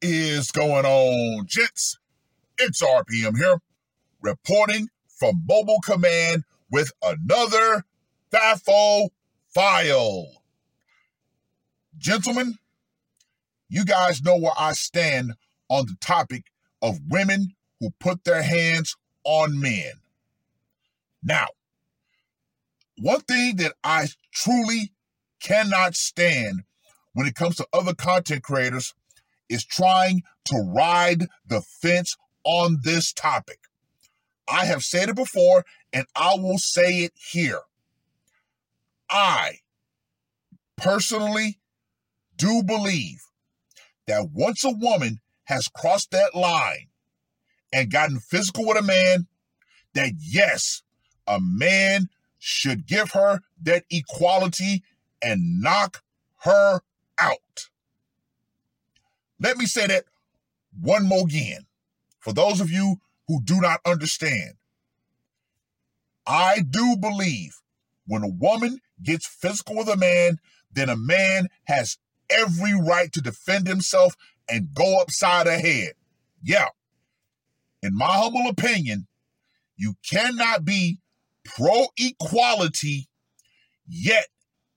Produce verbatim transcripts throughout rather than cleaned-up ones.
is going on, gents? It's R P M here, reporting from Mobile Command with another FAFO file. Gentlemen, you guys know where I stand on the topic of women who put their hands on men. Now, one thing that I truly cannot stand when it comes to other content creators is trying to ride the fence on this topic. I have said it before, and I will say it here. I personally do believe that once a woman has crossed that line and gotten physical with a man, that yes, a man should give her that equality and knock her out. Let me say that one more again. For those of you who do not understand, I do believe when a woman gets physical with a man, then a man has every right to defend himself and go upside her head. Yeah. In my humble opinion, you cannot be pro-equality yet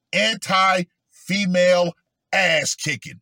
anti-female ass-kicking.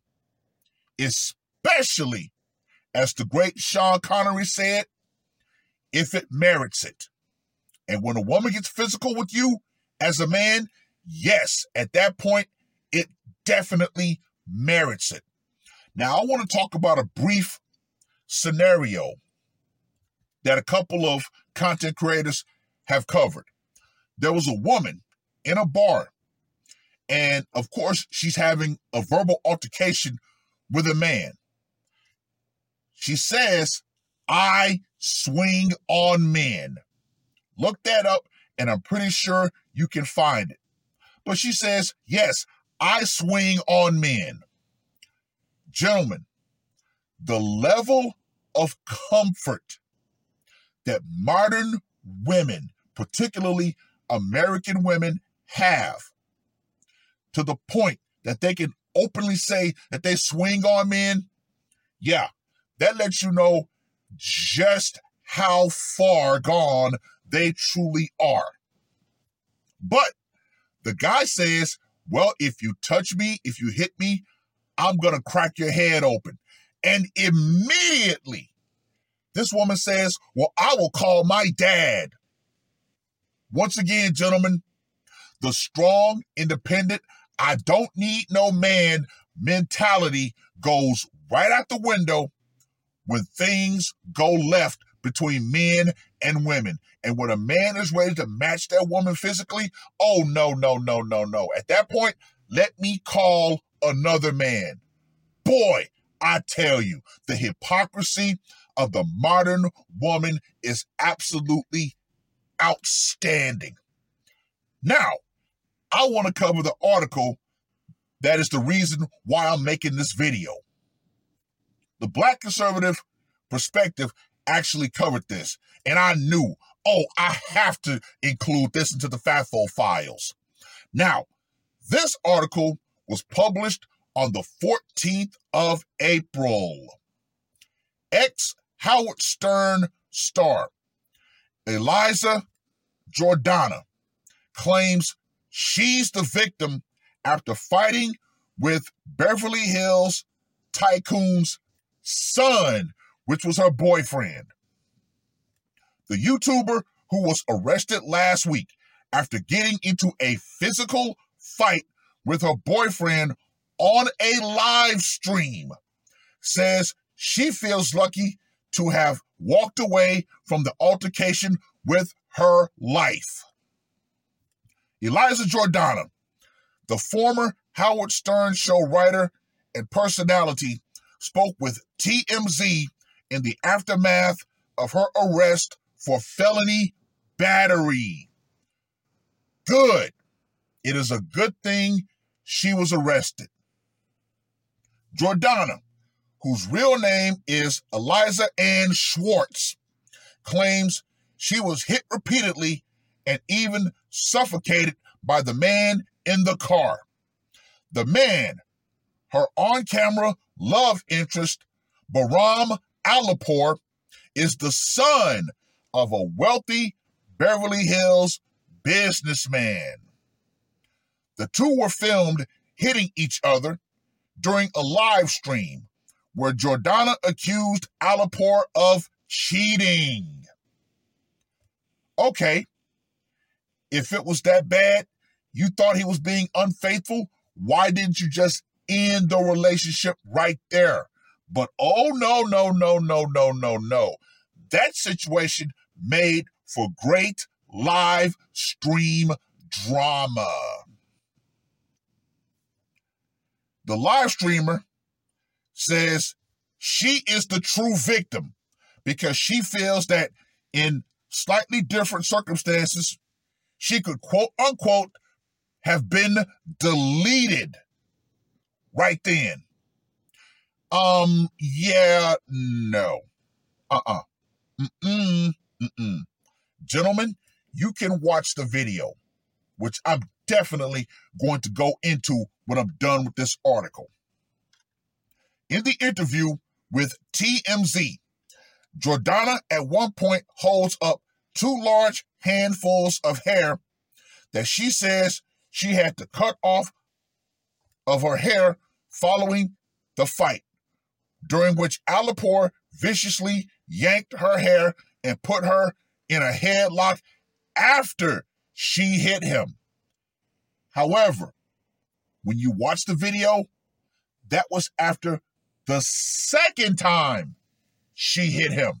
Especially, as the great Sean Connery said, if it merits it. And when a woman gets physical with you as a man, yes, at that point, it definitely merits it. Now, I want to talk about a brief scenario that a couple of content creators have covered. There was a woman in a bar, and of course, she's having a verbal altercation with a man. She says, I swing on men. Look that up, and I'm pretty sure you can find it. But she says, yes, I swing on men. Gentlemen, the level of comfort that modern women, particularly American women, have to the point that they can openly say that they swing on men, yeah, that lets you know just how far gone they truly are. But the guy says, well, if you touch me, if you hit me, I'm going to crack your head open. And immediately, this woman says, well, I will call my dad. Once again, gentlemen, the strong, independent, I don't need no man mentality goes right out the window when things go left between men and women. And when a man is ready to match that woman physically, oh, no, no, no, no, no. At that point, let me call another man. Boy, I tell you, the hypocrisy of the modern woman is absolutely outstanding. Now, I want to cover the article that is the reason why I'm making this video. The Black Conservative Perspective actually covered this, and I knew, oh, I have to include this into the FAFO files. Now, this article was published on the fourteenth of April. Ex-Howard Stern star Eliza Jordana claims she's the victim after fighting with Beverly Hills tycoon's son, which was her boyfriend. The YouTuber, who was arrested last week after getting into a physical fight with her boyfriend on a live stream, says she feels lucky to have walked away from the altercation with her life. Eliza Jordana, the former Howard Stern show writer and personality, spoke with T M Z in the aftermath of her arrest for felony battery. Good. It is a good thing she was arrested. Jordana, whose real name is Eliza Ann Schwartz, claims she was hit repeatedly and even suffocated by the man in the car. The man, her on-camera love interest, Bahram Alipur is the son of a wealthy Beverly Hills businessman. The two were filmed hitting each other during a live stream where Jordana accused Alipur of cheating. Okay, if it was that bad, you thought he was being unfaithful, why didn't you just end the relationship right there? But oh, no, no, no, no, no, no, no. That situation made for great live stream drama. The live streamer says she is the true victim because she feels that in slightly different circumstances, she could, quote unquote, have been deleted right then. Um, yeah, no. Uh-uh. Mm-mm. Mm-mm. Gentlemen, you can watch the video, which I'm definitely going to go into when I'm done with this article. In the interview with T M Z, Jordana at one point holds up two large handfuls of hair that she says she had to cut off of her hair following the fight, during which Alipur viciously yanked her hair and put her in a headlock after she hit him. However, when you watch the video, that was after the second time she hit him.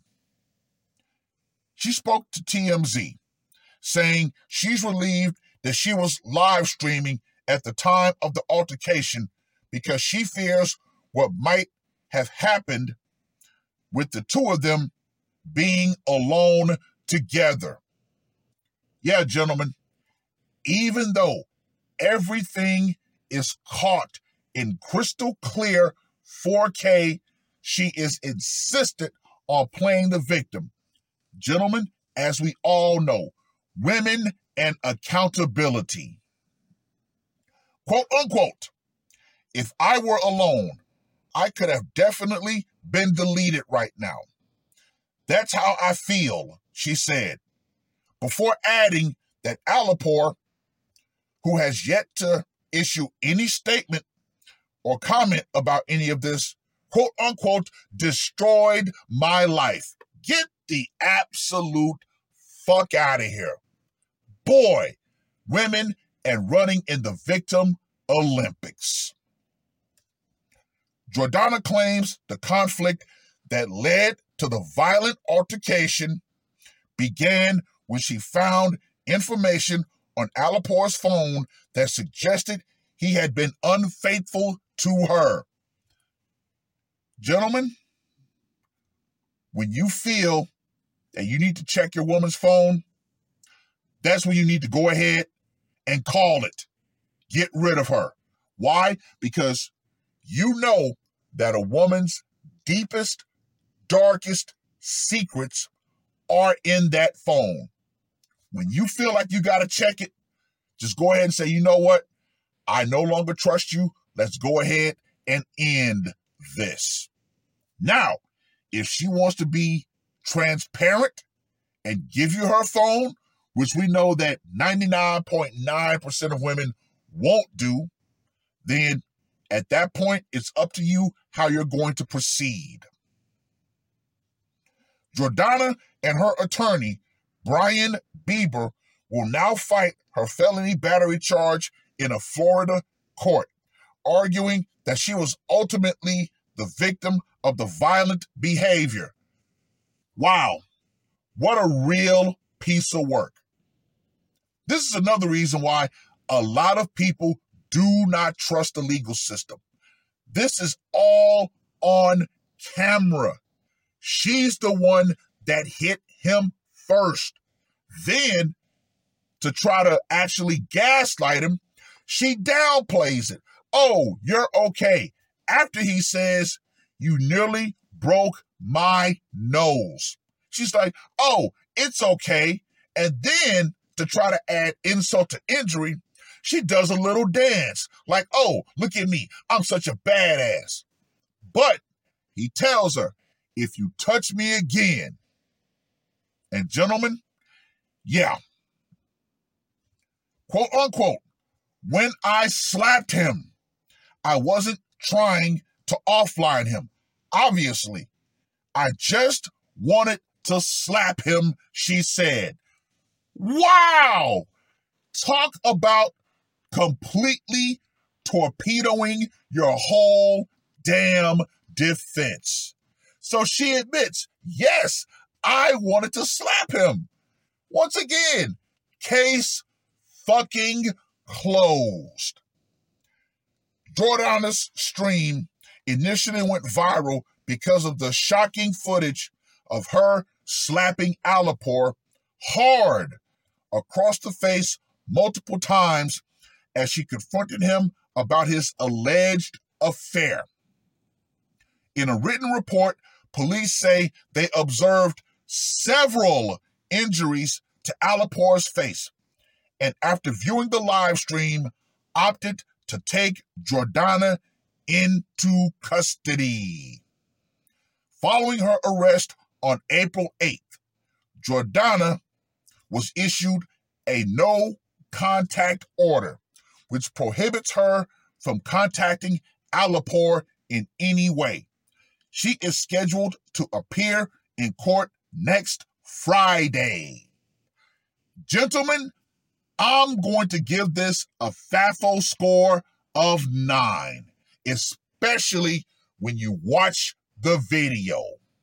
She spoke to T M Z, saying she's relieved that she was live streaming at the time of the altercation because she fears what might have happened with the two of them being alone together. Yeah, gentlemen, even though everything is caught in crystal clear four K, she is insistent on playing the victim. Gentlemen, as we all know, women and accountability. Quote unquote, if I were alone, I could have definitely been deleted right now. That's how I feel, she said, before adding that Alipur, who has yet to issue any statement or comment about any of this, quote unquote, destroyed my life. Get the absolute fuck out of here. Boy, women and running in the victim Olympics. Jordana claims the conflict that led to the violent altercation began when she found information on Alipur's phone that suggested he had been unfaithful to her. Gentlemen, when you feel that you need to check your woman's phone, that's when you need to go ahead and call it. Get rid of her. Why? Because you know that a woman's deepest, darkest secrets are in that phone. When you feel like you got to check it, just go ahead and say, you know what? I no longer trust you. Let's go ahead and end this. Now, if she wants to be transparent and give you her phone, which we know that ninety-nine point nine percent of women won't do, then at that point, it's up to you how you're going to proceed. Jordana and her attorney, Brian Bieber, will now fight her felony battery charge in a Florida court, arguing that she was ultimately the victim of the violent behavior. Wow, what a real piece of work. This is another reason why a lot of people do not trust the legal system. This is all on camera. She's the one that hit him first. Then, to try to actually gaslight him, she downplays it. Oh, you're okay. After he says, you nearly broke my nose. She's like, oh, it's okay. And then, to try to add insult to injury, she does a little dance. Like, oh, look at me. I'm such a badass. But He tells her, if you touch me again, and gentlemen, yeah, quote unquote, when I slapped him, I wasn't trying to offline him. Obviously, I just wanted to slap him, she said. Wow! Talk about completely torpedoing your whole damn defense. So she admits, yes, I wanted to slap him. Once again, case fucking closed. Jordana's stream initially went viral because of the shocking footage of her slapping Alipur hard across the face multiple times as she confronted him about his alleged affair. In a written report, police say they observed several injuries to Alipur's face, and after viewing the live stream, opted to take Jordana into custody. Following her arrest on April eighth, Jordana was issued a no-contact order, which prohibits her from contacting Alipur in any way. She is scheduled to appear in court next Friday. Gentlemen, I'm going to give this a FAFO score of nine, especially when you watch the video.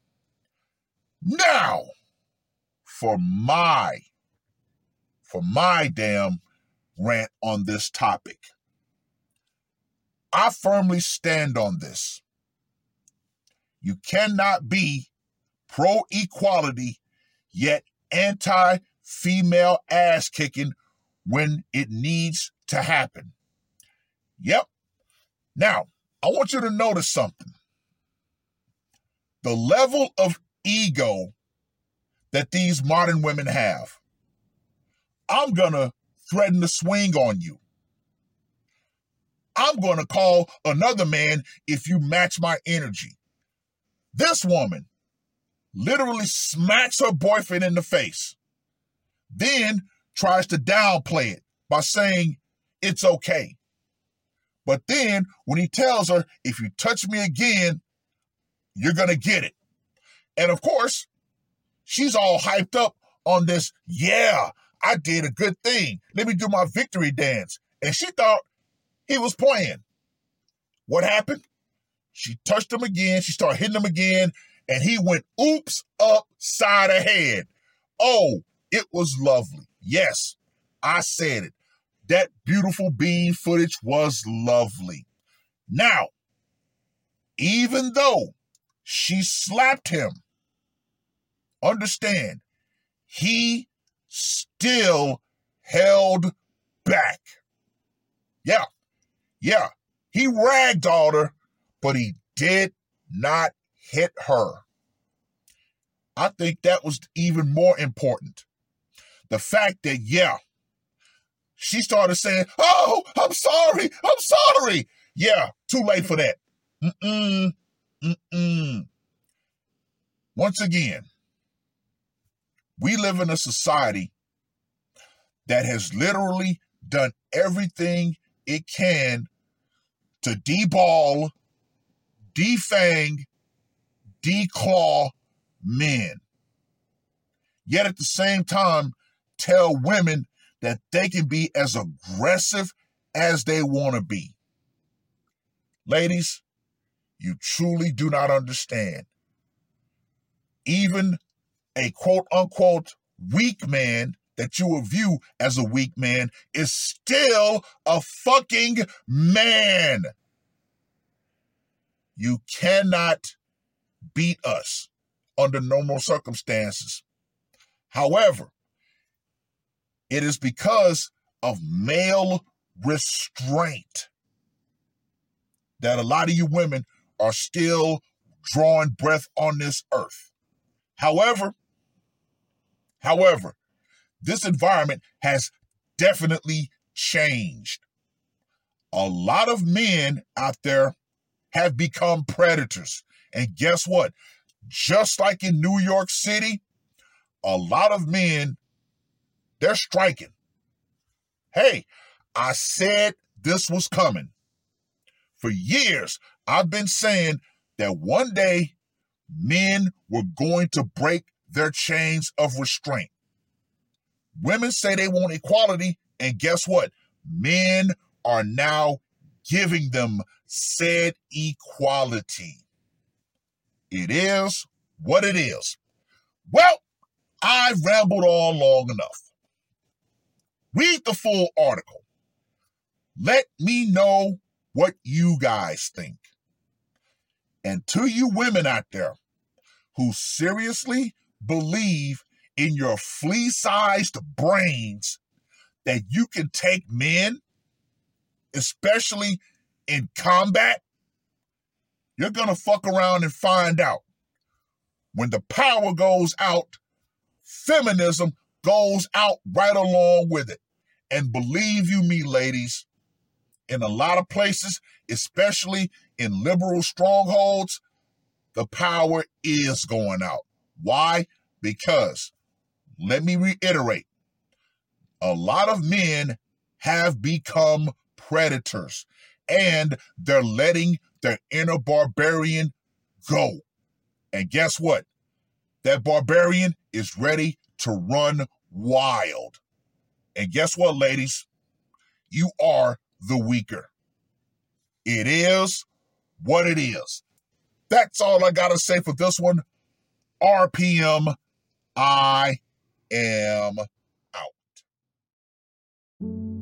Now, for my, for my damn rant on this topic. I firmly stand on this. You cannot be pro-equality, yet anti-female ass-kicking when it needs to happen. Yep. Now, I want you to notice something. The level of ego that these modern women have. I'm going to threaten to swing on you. I'm going to call another man if you match my energy. This woman literally smacks her boyfriend in the face, then tries to downplay it by saying it's okay. But then when he tells her, if you touch me again, you're going to get it. And of course, she's all hyped up on this, yeah, I did a good thing. Let me do my victory dance. And she thought he was playing. What happened? She touched him again. She started hitting him again. And he went oops upside her head. Oh, it was lovely. Yes, I said it. That beautiful bean footage was lovely. Now, even though she slapped him, understand, he still held back. Yeah, yeah, he ragdolled her, but he did not hit her. I think that was even more important. The fact that, yeah, she started saying, oh, I'm sorry, I'm sorry. Yeah, too late for that. Mm-mm, mm-mm. Once again, we live in a society that has literally done everything it can to deball, defang, declaw men. Yet at the same time, tell women that they can be as aggressive as they want to be. Ladies, you truly do not understand. Even a quote-unquote weak man that you will view as a weak man is still a fucking man. You cannot beat us under normal circumstances. However, it is because of male restraint that a lot of you women are still drawing breath on this earth. However, however, this environment has definitely changed. A lot of men out there have become predators, And guess what? Just like in New York City, a lot of men, they're striking. Hey, I said this was coming. For years, I've been saying that one day men were going to break their chains of restraint. Women say they want equality, and guess what? Men are now giving them said equality. It is what it is. Well, I've rambled on long enough. Read the full article. Let me know what you guys think. And to you women out there who seriously believe in your flea-sized brains that you can take men, especially in combat, you're going to fuck around and find out. When the power goes out, feminism goes out right along with it. And believe you me, ladies, in a lot of places, especially in liberal strongholds, the power is going out. Why? Because, let me reiterate, a lot of men have become predators, and they're letting their inner barbarian go. And guess what? That barbarian is ready to run wild. And guess what, ladies? You are the weaker. It is what it is. That's all I got to say for this one. R P M, I am out.